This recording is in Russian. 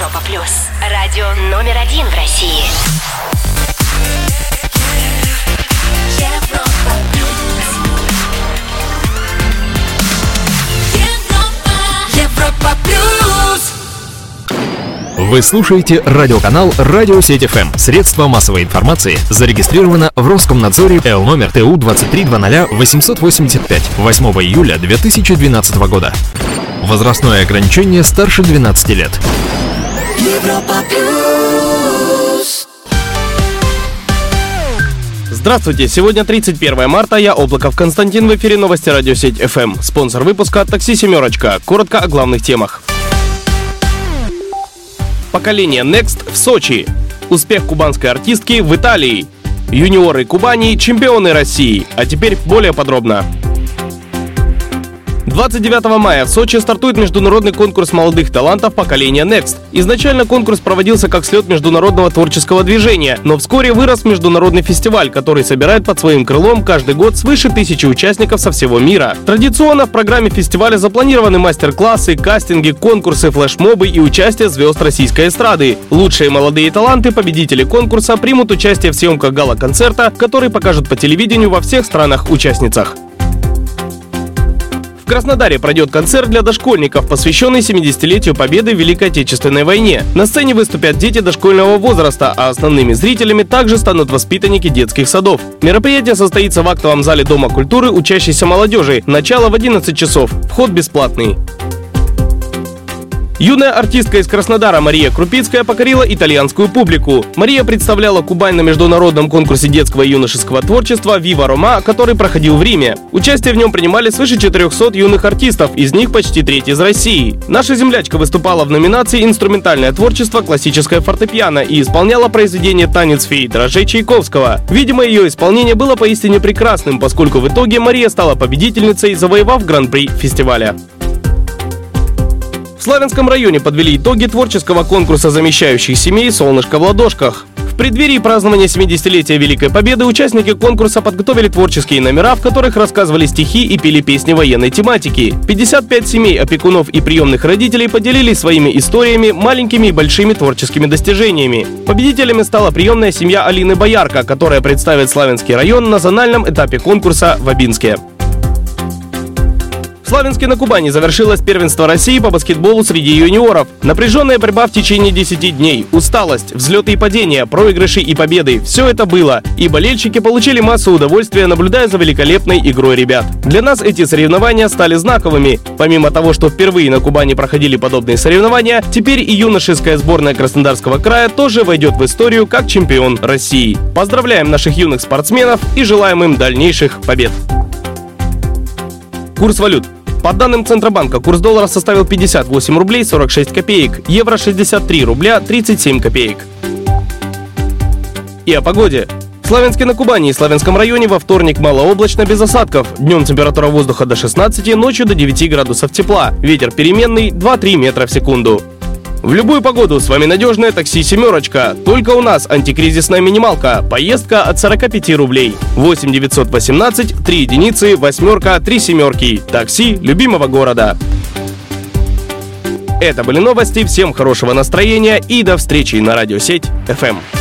Европа плюс. Радио номер 1 в России. Европа плюс. Европа плюс. Вы слушаете радиоканал «Радиосеть ФМ». Средство массовой информации зарегистрировано в Роскомнадзоре Л номер ТУ 2300-885 8 июля 2012 года. Возрастное ограничение старше 12 лет. Европа плюс. Здравствуйте, сегодня 31 марта, я Облаков Константин, в эфире новости «Радиосеть ФМ». Спонсор выпуска «Такси Семерочка». Коротко о главных темах. Поколение Next в Сочи. Успех кубанской артистки в Италии. Юниоры Кубани – чемпионы России. А теперь более подробно. 29 мая в Сочи стартует международный конкурс молодых талантов поколения Next. Изначально конкурс проводился как слет международного творческого движения, но вскоре вырос в международный фестиваль, который собирает под своим крылом каждый год свыше 1000 участников со всего мира. Традиционно в программе фестиваля запланированы мастер-классы, кастинги, конкурсы, флешмобы и участие звезд российской эстрады. Лучшие молодые таланты, победители конкурса, примут участие в съемках гала-концерта, который покажут по телевидению во всех странах-участницах. В Краснодаре пройдет концерт для дошкольников, посвященный 70-летию Победы в Великой Отечественной войне. На сцене выступят дети дошкольного возраста, а основными зрителями также станут воспитанники детских садов. Мероприятие состоится в актовом зале Дома культуры учащейся молодежи. Начало в 11 часов. Вход бесплатный. Юная артистка из Краснодара Мария Крупицкая покорила итальянскую публику. Мария представляла Кубань на международном конкурсе детского и юношеского творчества «Viva Roma», который проходил в Риме. Участие в нем принимали свыше 400 юных артистов, из них почти треть из России. Наша землячка выступала в номинации «Инструментальное творчество. Классическое фортепиано» и исполняла произведение «Танец феи Дрожжей» Чайковского. Видимо, ее исполнение было поистине прекрасным, поскольку в итоге Мария стала победительницей, завоевав гран-при фестиваля. В Славянском районе подвели итоги творческого конкурса замещающих семей «Солнышко в ладошках». В преддверии празднования 70-летия Великой Победы участники конкурса подготовили творческие номера, в которых рассказывали стихи и пели песни военной тематики. 55 семей, опекунов и приемных родителей поделились своими историями, маленькими и большими творческими достижениями. Победителями стала приемная семья Алины Боярко, которая представит Славянский район на зональном этапе конкурса в Абинске. В Славянске на Кубани завершилось первенство России по баскетболу среди юниоров. Напряженная борьба в течение 10 дней, усталость, взлеты и падения, проигрыши и победы – все это было. И болельщики получили массу удовольствия, наблюдая за великолепной игрой ребят. Для нас эти соревнования стали знаковыми. Помимо того, что впервые на Кубани проходили подобные соревнования, теперь и юношеская сборная Краснодарского края тоже войдет в историю как чемпион России. Поздравляем наших юных спортсменов и желаем им дальнейших побед. Курс валют. По данным Центробанка, курс доллара составил 58 рублей 46 копеек, евро 63 рубля 37 копеек. И о погоде. В Славянске на Кубани и Славянском районе во вторник малооблачно без осадков. Днем температура воздуха до 16, ночью до 9 градусов тепла. Ветер переменный 2-3 метра в секунду. В любую погоду с вами надежное такси «Семерочка». Только у нас антикризисная минималка. Поездка от 45 рублей. 8 918 3 единицы, восьмерка, 3 семерки. Такси любимого города. Это были новости. Всем хорошего настроения и до встречи на радиосеть ФМ.